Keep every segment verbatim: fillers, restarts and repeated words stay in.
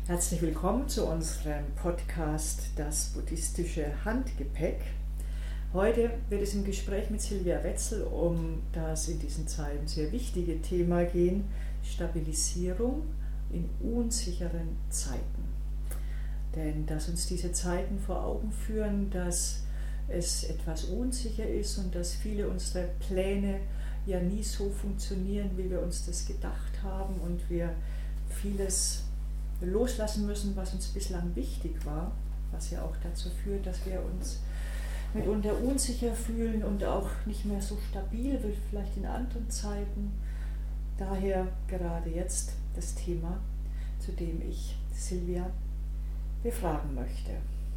Herzlich willkommen zu unserem Podcast Das buddhistische Handgepäck. Heute wird es im Gespräch mit Silvia Wetzel um das in diesen Zeiten sehr wichtige Thema gehen, Stabilisierung in unsicheren Zeiten. Denn dass uns diese Zeiten vor Augen führen, dass es etwas unsicher ist und dass viele unserer Pläne ja nie so funktionieren, wie wir uns das gedacht haben und wir vieles loslassen müssen, was uns bislang wichtig war, was ja auch dazu führt, dass wir uns mitunter unsicher fühlen und auch nicht mehr so stabil wie vielleicht in anderen Zeiten. Daher gerade jetzt das Thema, zu dem ich Silvia befragen möchte.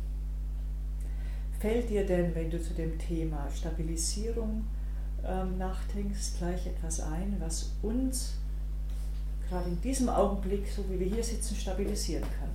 Fällt dir denn, wenn du zu dem Thema Stabilisierung ähm, nachdenkst, gleich etwas ein, was uns gerade in diesem Augenblick, so wie wir hier sitzen, stabilisieren kann?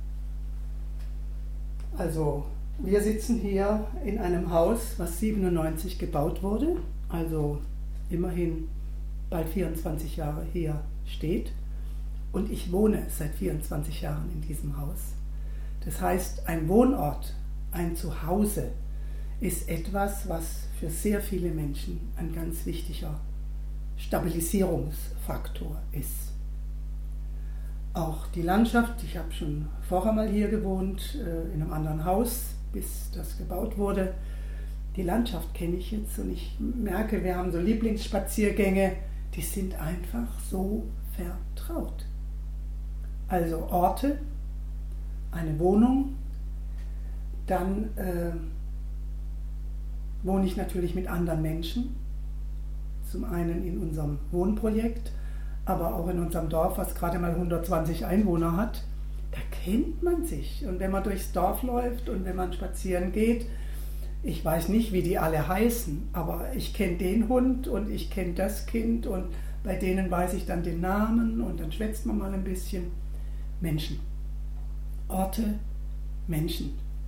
Also wir sitzen hier in einem Haus, was siebenundneunzig gebaut wurde, also immerhin bald vierundzwanzig Jahre hier steht. Und ich wohne seit vierundzwanzig Jahren in diesem Haus. Das heißt, ein Wohnort, ein Zuhause ist etwas, was für sehr viele Menschen ein ganz wichtiger Stabilisierungsfaktor ist. Auch die Landschaft, ich habe schon vorher mal hier gewohnt, in einem anderen Haus, bis das gebaut wurde. Die Landschaft kenne ich jetzt und ich merke, wir haben so Lieblingsspaziergänge, die sind einfach so vertraut. Also Orte, eine Wohnung, dann äh, wohne ich natürlich mit anderen Menschen, zum einen in unserem Wohnprojekt, aber auch in unserem Dorf, was gerade mal hundertzwanzig Einwohner hat, da kennt man sich. Und wenn man durchs Dorf läuft und wenn man spazieren geht, ich weiß nicht, wie die alle heißen, aber ich kenne den Hund und ich kenne das Kind und bei denen weiß ich dann den Namen und dann schwätzt man mal ein bisschen. Menschen. Orte, Menschen.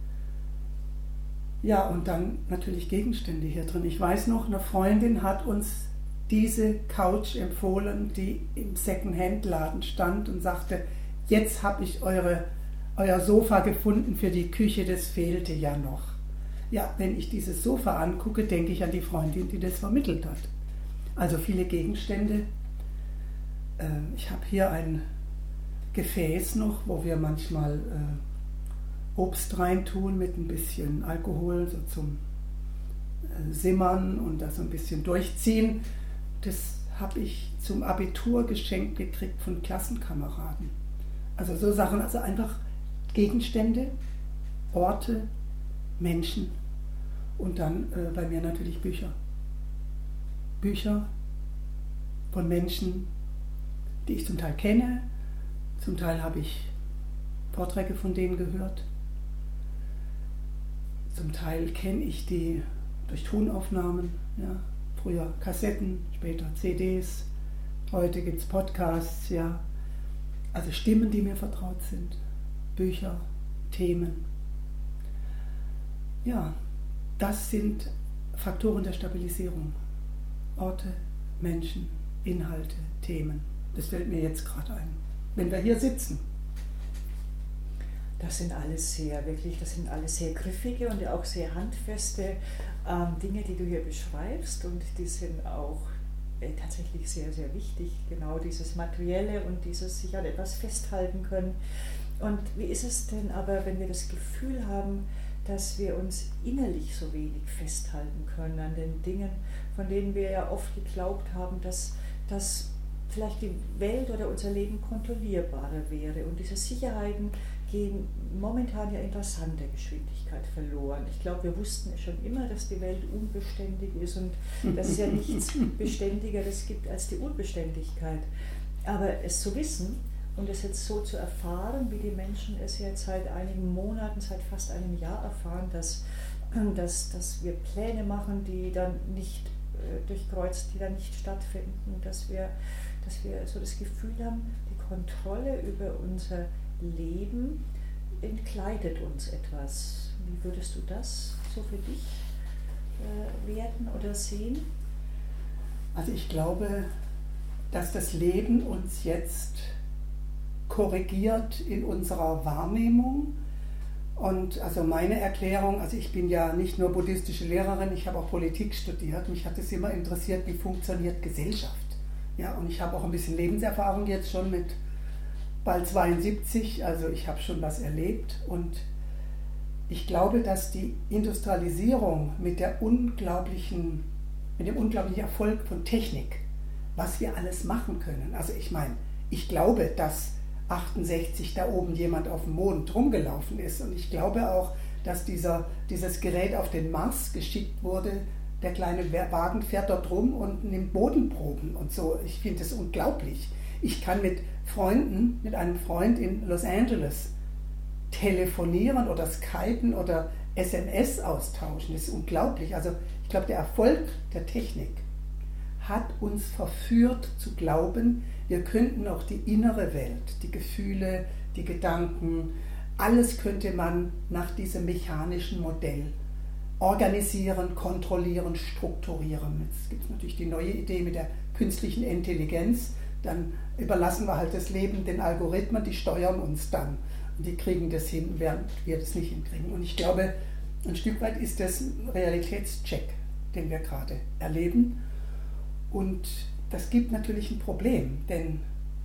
Ja, und dann natürlich Gegenstände hier drin. Ich weiß noch, eine Freundin hat uns diese Couch empfohlen, die im Second-Hand-Laden stand und sagte, jetzt habe ich eure, euer Sofa gefunden für die Küche, das fehlte ja noch. Ja, wenn ich dieses Sofa angucke, denke ich an die Freundin, die das vermittelt hat. Also viele Gegenstände. Ich habe hier ein Gefäß noch, wo wir manchmal Obst reintun mit ein bisschen Alkohol, so zum Simmern und das so ein bisschen durchziehen. Das habe ich zum Abitur geschenkt gekriegt von Klassenkameraden. Also so Sachen, also einfach Gegenstände, Orte, Menschen und dann äh, bei mir natürlich Bücher. Bücher von Menschen, die ich zum Teil kenne, zum Teil habe ich Vorträge von denen gehört, zum Teil kenne ich die durch Tonaufnahmen, ja. Früher Kassetten, später C Ds, heute gibt es Podcasts, ja. Also Stimmen, die mir vertraut sind, Bücher, Themen. Ja, das sind Faktoren der Stabilisierung. Orte, Menschen, Inhalte, Themen. Das fällt mir jetzt gerade ein, wenn wir hier sitzen. Das sind alles sehr, wirklich, das sind alles sehr griffige und auch sehr handfeste ähm, Dinge, die du hier beschreibst, und die sind auch äh, tatsächlich sehr, sehr wichtig, genau dieses Materielle und dieses sich an etwas festhalten können. Und wie ist es denn aber, wenn wir das Gefühl haben, dass wir uns innerlich so wenig festhalten können an den Dingen, von denen wir ja oft geglaubt haben, dass das vielleicht die Welt oder unser Leben kontrollierbarer wäre, und diese Sicherheiten gehen momentan ja in rasanter Geschwindigkeit verloren. Ich glaube, wir wussten schon immer, dass die Welt unbeständig ist und dass es ja nichts Beständigeres gibt als die Unbeständigkeit. Aber es zu wissen und es jetzt so zu erfahren, wie die Menschen es jetzt seit einigen Monaten, seit fast einem Jahr erfahren, dass, dass, dass wir Pläne machen, die dann nicht äh, durchkreuzt, die dann nicht stattfinden, dass wir, dass wir so das Gefühl haben, die Kontrolle über unser Leben entkleidet uns etwas. Wie würdest du das so für dich äh, werten oder sehen? Also ich glaube, dass das Leben uns jetzt korrigiert in unserer Wahrnehmung. Und also meine Erklärung, also ich bin ja nicht nur buddhistische Lehrerin, ich habe auch Politik studiert. Mich hat es immer interessiert, wie funktioniert Gesellschaft. Ja, und ich habe auch ein bisschen Lebenserfahrung jetzt schon mit bald zweiundsiebzig, also ich habe schon was erlebt. Und ich glaube, dass die Industrialisierung mit, der unglaublichen, mit dem unglaublichen Erfolg von Technik, was wir alles machen können, also ich meine, ich glaube, dass achtundsechzig da oben jemand auf dem Mond rumgelaufen ist. Und ich glaube auch, dass dieser, dieses Gerät auf den Mars geschickt wurde. Der kleine Wagen fährt dort rum und nimmt Bodenproben und so. Ich finde das unglaublich. Ich kann mit Freunden, mit einem Freund in Los Angeles telefonieren oder skypen oder S M S austauschen. Das ist unglaublich. Also ich glaube, der Erfolg der Technik hat uns verführt zu glauben, wir könnten auch die innere Welt, die Gefühle, die Gedanken, alles könnte man nach diesem mechanischen Modell organisieren, kontrollieren, strukturieren. Jetzt gibt es natürlich die neue Idee mit der künstlichen Intelligenz, dann überlassen wir halt das Leben den Algorithmen, die steuern uns dann und die kriegen das hin, während wir das nicht hinkriegen. Und ich glaube, ein Stück weit ist das ein Realitätscheck, den wir gerade erleben. Und das gibt natürlich ein Problem, denn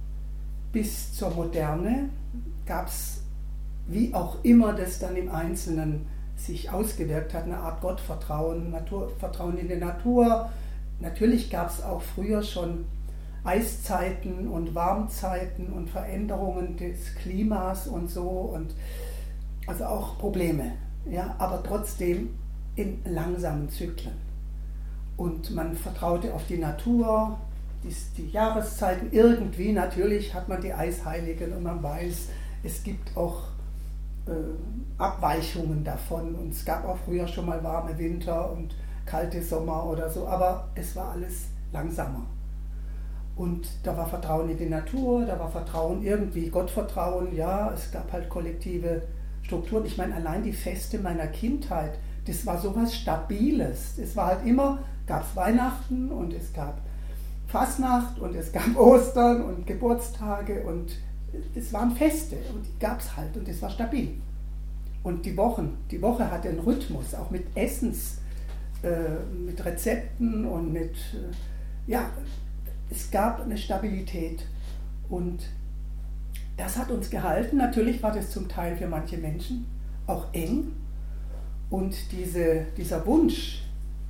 bis zur Moderne gab es, wie auch immer das dann im Einzelnen sich ausgewirkt hat, eine Art Gottvertrauen, Natur, Vertrauen in die Natur. Natürlich gab es auch früher schon Eiszeiten und Warmzeiten und Veränderungen des Klimas und so, und also auch Probleme, ja, aber trotzdem in langsamen Zyklen. Und man vertraute auf die Natur, die, die Jahreszeiten, irgendwie natürlich hat man die Eisheiligen und man weiß, es gibt auch äh, Abweichungen davon, und es gab auch früher schon mal warme Winter und kalte Sommer oder so, aber es war alles langsamer. Und da war Vertrauen in die Natur, da war Vertrauen irgendwie, Gottvertrauen, ja, es gab halt kollektive Strukturen. Ich meine, allein die Feste meiner Kindheit, das war sowas Stabiles. Es war halt immer, gab es Weihnachten und es gab Fastnacht und es gab Ostern und Geburtstage und es waren Feste und die gab es halt und es war stabil. Und die Wochen, die Woche hatte einen Rhythmus, auch mit Essens, äh, mit Rezepten und mit, äh, ja, es gab eine Stabilität und das hat uns gehalten. Natürlich war das zum Teil für manche Menschen auch eng, und diese, dieser Wunsch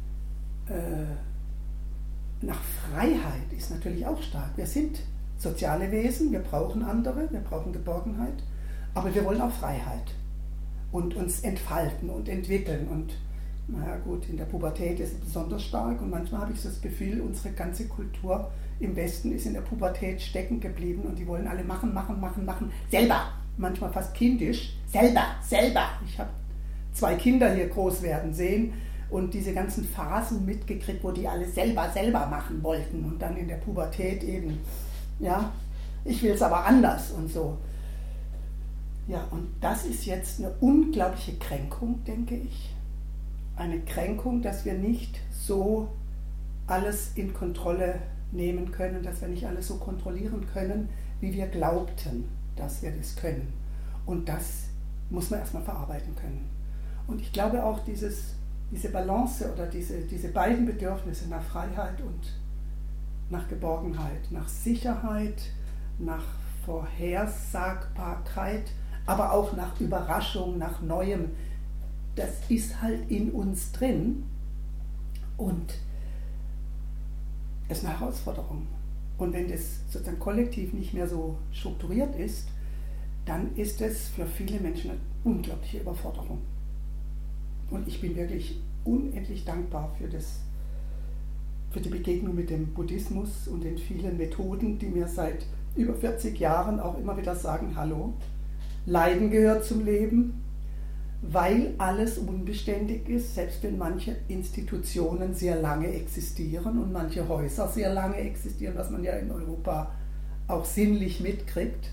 äh, nach Freiheit ist natürlich auch stark. Wir sind soziale Wesen, wir brauchen andere, wir brauchen Geborgenheit, aber wir wollen auch Freiheit und uns entfalten und entwickeln. Und naja gut, in der Pubertät ist es besonders stark, und manchmal habe ich so das Gefühl, unsere ganze Kultur im Westen ist in der Pubertät stecken geblieben und die wollen alle machen, machen, machen, machen, selber, manchmal fast kindisch, selber, selber. Ich habe zwei Kinder hier groß werden sehen und diese ganzen Phasen mitgekriegt, wo die alle selber, selber machen wollten, und dann in der Pubertät eben, ja, ich will es aber anders und so. Ja, und das ist jetzt eine unglaubliche Kränkung, denke ich. Eine Kränkung, dass wir nicht so alles in Kontrolle nehmen können, dass wir nicht alles so kontrollieren können, wie wir glaubten, dass wir das können. Und das muss man erstmal verarbeiten können. Und ich glaube auch, dieses, diese Balance oder diese, diese beiden Bedürfnisse nach Freiheit und nach Geborgenheit, nach Sicherheit, nach Vorhersagbarkeit, aber auch nach Überraschung, nach Neuem, das ist halt in uns drin und das ist eine Herausforderung. Und wenn das sozusagen kollektiv nicht mehr so strukturiert ist, dann ist es für viele Menschen eine unglaubliche Überforderung. Und ich bin wirklich unendlich dankbar für, das, für die Begegnung mit dem Buddhismus und den vielen Methoden, die mir seit über vierzig Jahren auch immer wieder sagen, hallo, Leiden gehört zum Leben, weil alles unbeständig ist, selbst wenn manche Institutionen sehr lange existieren und manche Häuser sehr lange existieren, was man ja in Europa auch sinnlich mitkriegt.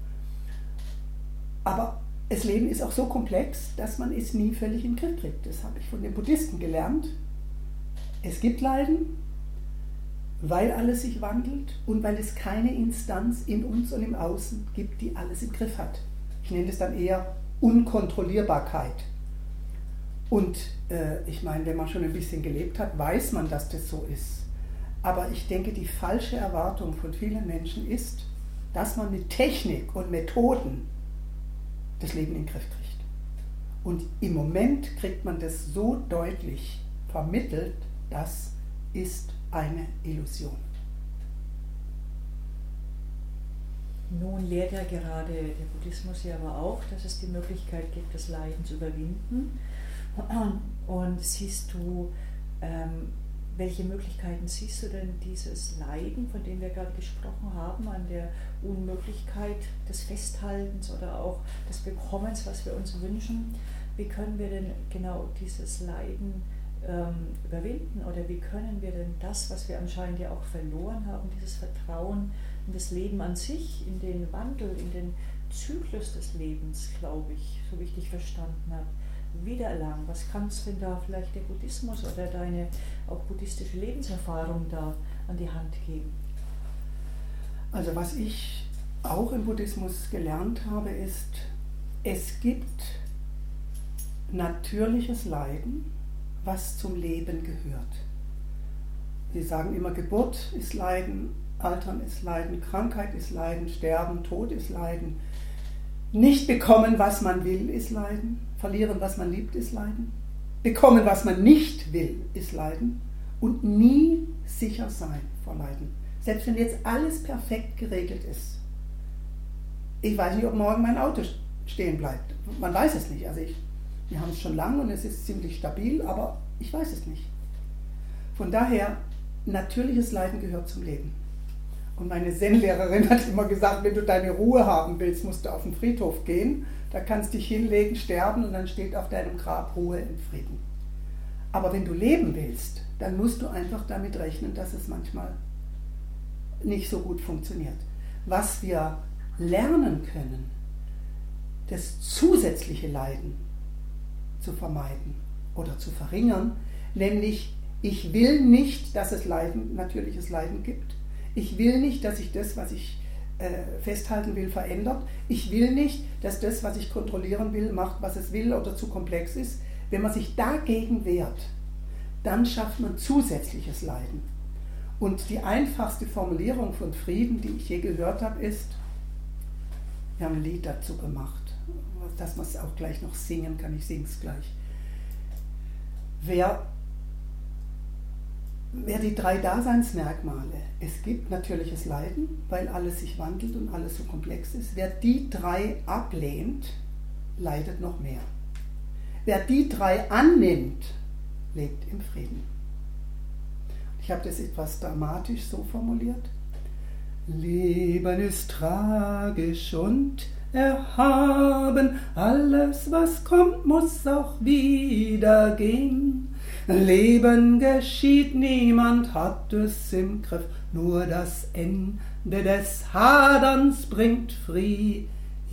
Aber das Leben ist auch so komplex, dass man es nie völlig in den Griff kriegt. Das habe ich von den Buddhisten gelernt. Es gibt Leiden, weil alles sich wandelt und weil es keine Instanz in uns und im Außen gibt, die alles im Griff hat. Ich nenne es dann eher Unkontrollierbarkeit. Und äh, ich meine, wenn man schon ein bisschen gelebt hat, weiß man, dass das so ist. Aber ich denke, die falsche Erwartung von vielen Menschen ist, dass man mit Technik und Methoden das Leben in den Griff kriegt. Und im Moment kriegt man das so deutlich vermittelt, das ist eine Illusion. Nun lehrt ja gerade der Buddhismus ja aber auch, dass es die Möglichkeit gibt, das Leiden zu überwinden. Und siehst du, ähm, welche Möglichkeiten siehst du denn dieses Leiden, von dem wir gerade gesprochen haben, an der Unmöglichkeit des Festhaltens oder auch des Bekommens, was wir uns wünschen? Wie können wir denn genau dieses Leiden ähm, überwinden oder wie können wir denn das, was wir anscheinend ja auch verloren haben, dieses Vertrauen in das Leben an sich, in den Wandel, in den Zyklus des Lebens, glaube ich, so wie ich dich verstanden habe, wiedererlangen? Was kannst denn da vielleicht der Buddhismus oder deine auch buddhistische Lebenserfahrung da an die Hand geben? Also was ich auch im Buddhismus gelernt habe, ist, es gibt natürliches Leiden, was zum Leben gehört. Sie sagen immer, Geburt ist Leiden, Altern ist Leiden, Krankheit ist Leiden, Sterben, Tod ist Leiden. Nicht bekommen, was man will, ist Leiden. Verlieren, was man liebt, ist Leiden. Bekommen, was man nicht will, ist Leiden. Und nie sicher sein vor Leiden. Selbst wenn jetzt alles perfekt geregelt ist. Ich weiß nicht, ob morgen mein Auto stehen bleibt. Man weiß es nicht. Also ich, wir haben es schon lange und es ist ziemlich stabil, aber ich weiß es nicht. Von daher, natürliches Leiden gehört zum Leben. Und meine Zen-Lehrerin hat immer gesagt, wenn du deine Ruhe haben willst, musst du auf den Friedhof gehen, da kannst du dich hinlegen, sterben und dann steht auf deinem Grab Ruhe und Frieden. Aber wenn du leben willst, dann musst du einfach damit rechnen, dass es manchmal nicht so gut funktioniert. Was wir lernen können, das zusätzliche Leiden zu vermeiden oder zu verringern, nämlich ich will nicht, dass es Leiden, natürliches Leiden gibt. Ich will nicht, dass sich das, was ich äh, festhalten will, verändert. Ich will nicht, dass das, was ich kontrollieren will, macht, was es will oder zu komplex ist. Wenn man sich dagegen wehrt, dann schafft man zusätzliches Leiden. Und die einfachste Formulierung von Frieden, die ich je gehört habe, ist, wir haben ein Lied dazu gemacht, dass man es auch gleich noch singen kann, ich singe es gleich. Wer Wer die drei Daseinsmerkmale, es gibt natürliches Leiden, weil alles sich wandelt und alles so komplex ist, wer die drei ablehnt, leidet noch mehr. Wer die drei annimmt, lebt im Frieden. Ich habe das etwas dramatisch so formuliert. Leben ist tragisch und erhaben, alles was kommt, muss auch wieder gehen. Leben geschieht, niemand hat es im Griff, nur das Ende des Haderns bringt Frieden.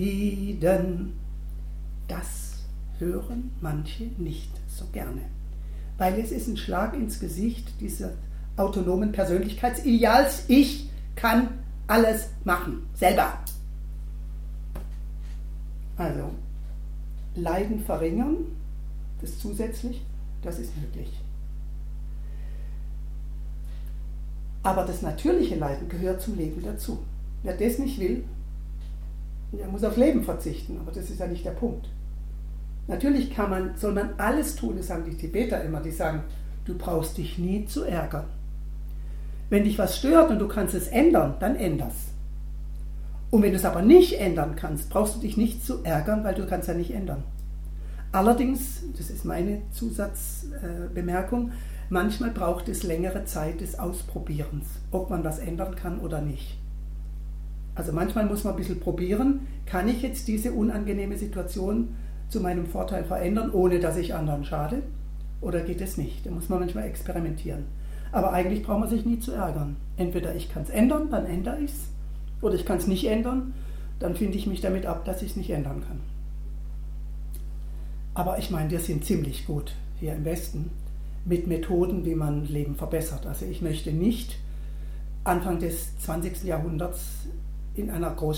Das hören manche nicht so gerne, weil es ist ein Schlag ins Gesicht dieses autonomen Persönlichkeitsideals. Ich kann alles machen, selber. Also, Leiden verringern, das zusätzlich, das ist möglich. Aber das natürliche Leiden gehört zum Leben dazu. Wer das nicht will, der muss auf Leben verzichten, aber das ist ja nicht der Punkt. Natürlich kann man, soll man alles tun, das sagen die Tibeter immer, die sagen, du brauchst dich nie zu ärgern. Wenn dich was stört und du kannst es ändern, dann änder's. Und wenn du es aber nicht ändern kannst, brauchst du dich nicht zu ärgern, weil du kannst ja nicht ändern. Allerdings, das ist meine Zusatzbemerkung, manchmal braucht es längere Zeit des Ausprobierens, ob man was ändern kann oder nicht. Also manchmal muss man ein bisschen probieren, kann ich jetzt diese unangenehme Situation zu meinem Vorteil verändern, ohne dass ich anderen schade, oder geht es nicht? Da muss man manchmal experimentieren. Aber eigentlich braucht man sich nie zu ärgern. Entweder ich kann es ändern, dann ändere ich es, oder ich kann es nicht ändern, dann finde ich mich damit ab, dass ich es nicht ändern kann. Aber ich meine, wir sind ziemlich gut hier im Westen mit Methoden, wie man Leben verbessert. Also ich möchte nicht Anfang des zwanzigsten Jahrhunderts in einer Großstadt